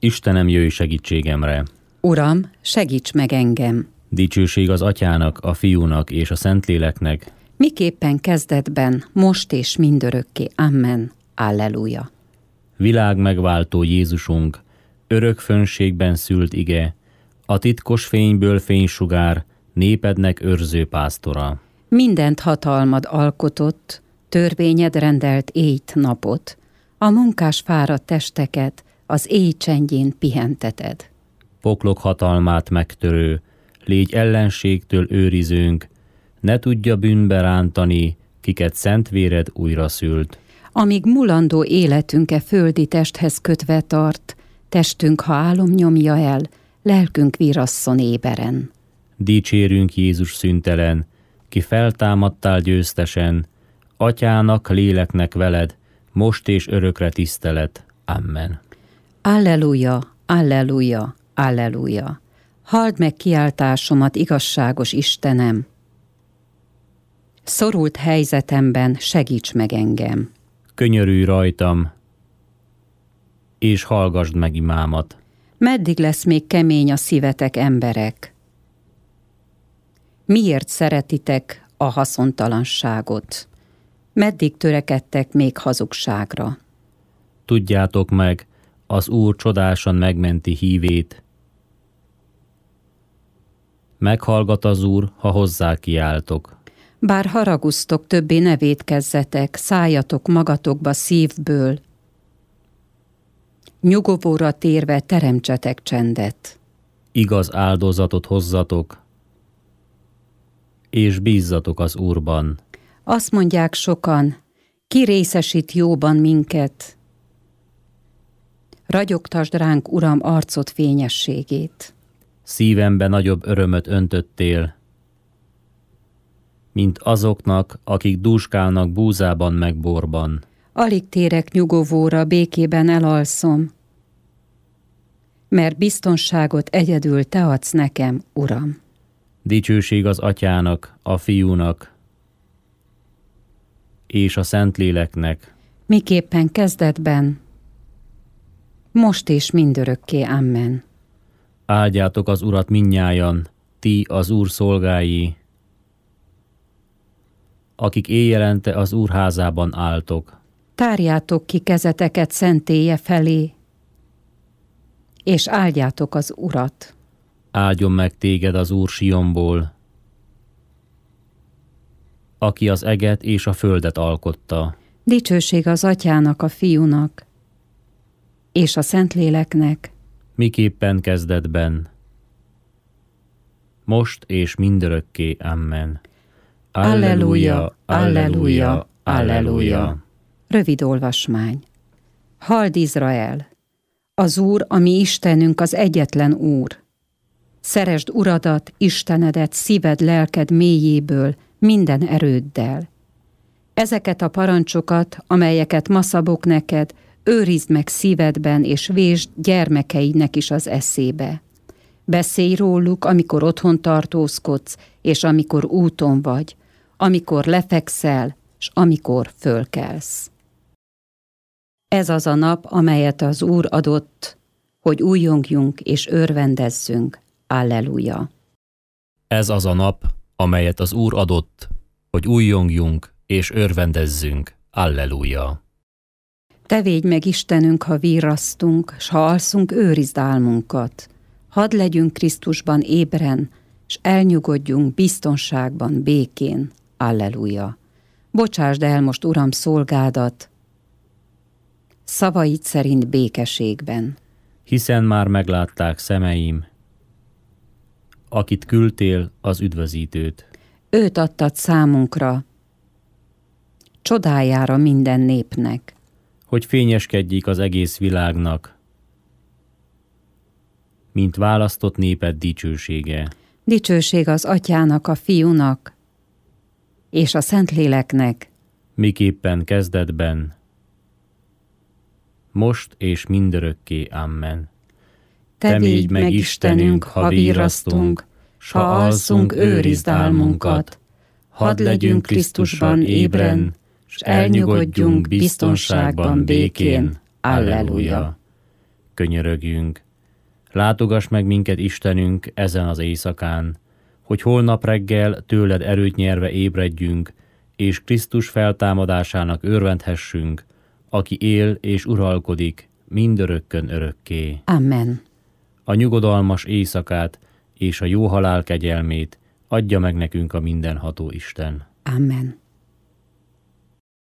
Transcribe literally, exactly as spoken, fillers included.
Istenem, jöjj segítségemre! Uram, segíts meg engem! Dicsőség az Atyának, a Fiúnak és a Szentléleknek, miképpen kezdetben, most és mindörökké. Amen. Alleluja. Világ megváltó Jézusunk, örök fönségben szült ige, a titkos fényből fénysugár, népednek őrző pásztora. Mindent hatalmad alkotott, törvényed rendelt éjt napot, a munkás fáradt testeket az éj csendjén pihenteted. Poklok hatalmát megtörő, légy ellenségtől őrizőnk, ne tudja bűnbe rántani, kiket szent véred újra szült. Amíg mulandó életünk e földi testhez kötve tart, testünk, ha álom nyomja el, lelkünk virasszon éberen. Dicsérünk Jézus szüntelen, ki feltámadtál győztesen, Atyának, léleknek veled, most és örökre tisztelet. Amen. Alleluja, alleluja, alleluja. Halld meg kiáltásomat, igazságos Istenem! Szorult helyzetemben segíts meg engem! Könyörülj rajtam, és hallgasd meg imámat. Meddig lesz még kemény a szívetek, emberek? Miért szeretitek a haszontalanságot? Meddig törekedtek még hazugságra? Tudjátok meg, az Úr csodásan megmenti hívét. Meghallgat az Úr, ha hozzá kiáltok. Bár haragusztok, többé ne vétkezzetek, szálljatok magatokba szívből. Nyugovóra térve teremtsetek csendet. Igaz áldozatot hozzatok, és bízzatok az Úrban. Azt mondják sokan, ki részesít jóban minket. Ragyogtasd ránk, Uram, arcod fényességét. Szívembe nagyobb örömöt öntöttél, mint azoknak, akik dúskálnak búzában meg borban. Alig térek nyugovóra, békében elalszom, mert biztonságot egyedül te adsz nekem, Uram. Dicsőség az Atyának, a Fiúnak és a Szentléleknek, miképpen kezdetben, most és mindörökké. Amen. Áldjátok az Urat mindnyájan, ti az Úr szolgái, akik éjjelente az Úr házában álltok. Tárjátok ki kezeteket szentélye felé, és áldjátok az Urat. Áldjon meg téged az Úr Sionból, aki az eget és a földet alkotta. Dicsőség az Atyának, a Fiúnak, és a Szentléleknek, miképpen kezdetben, most és mindörökké. Amen. Alleluja, alleluja, alleluja. Rövid olvasmány. Halld, Izrael! Az Úr, a mi Istenünk, az egyetlen Úr. Szeresd Uradat, Istenedet szíved, lelked mélyéből, minden erőddel. Ezeket a parancsokat, amelyeket ma szabok neked, őrizd meg szívedben, és vésd gyermekeidnek is az eszébe. Beszélj róluk, amikor otthon tartózkodsz, és amikor úton vagy, amikor lefekszel, s amikor fölkelsz. Ez az a nap, amelyet az Úr adott, hogy újjongjunk és örvendezzünk. Alleluja. Ez az a nap, amelyet az Úr adott, hogy újjongjunk és örvendezzünk. Alleluja. Te védj meg, Istenünk, ha virrasztunk, s ha alszunk, őrizd álmunkat. Hadd legyünk Krisztusban ébren, s elnyugodjunk biztonságban, békén. Alleluja. Bocsásd el most, Uram, szolgádat, szavaid szerint békeségben. Hiszen már meglátták szemeim, akit küldtél, az üdvözítőt. Őt adtad számunkra, csodájára minden népnek. Hogy fényeskedjék az egész világnak, mint választott néped dicsősége. Dicsőség az Atyának, a Fiúnak és a Szentléleknek, miképpen kezdetben, most és mindörökké. Amen. Te védj meg, Istenünk, ha virrasztunk, s ha alszunk, őrizd álmunkat. Hadd legyünk Krisztusban ébren, s elnyugodjunk biztonságban, békén. Alleluja. könyörögjünk. Látogass meg minket, Istenünk, ezen az éjszakán, hogy holnap reggel tőled erőt nyerve ébredjünk, és Krisztus feltámadásának örvendhessünk, aki él és uralkodik mindörökkön örökké. Amen. A nyugodalmas éjszakát és a jó halál kegyelmét adja meg nekünk a mindenható Isten. Amen.